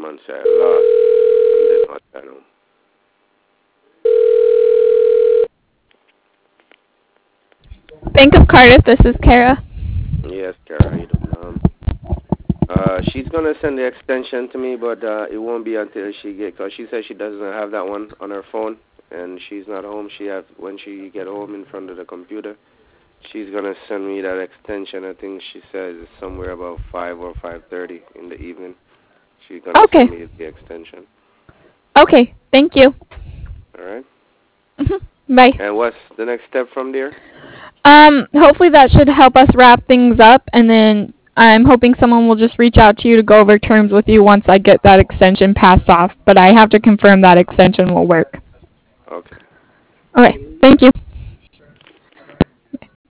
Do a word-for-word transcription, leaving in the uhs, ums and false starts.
once I lost, and then not that home. Bank of Cardiff, this is Kara. Yes, Kara, how you doing? Um, uh, she's gonna send the extension to me, but uh, it won't be until she get, cause she says she doesn't have that one on her phone, and she's not home. She have when she get home in front of the computer, she's gonna send me that extension. I think she says it's somewhere about five or five thirty in the evening. She's gonna Okay. send me the extension. Okay, thank you. All right. Bye. And what's the next step from there? Um, hopefully that should help us wrap things up, and then I'm hoping someone will just reach out to you to go over terms with you once I get that extension passed off, but I have to confirm that extension will work. Okay. Alright, thank you.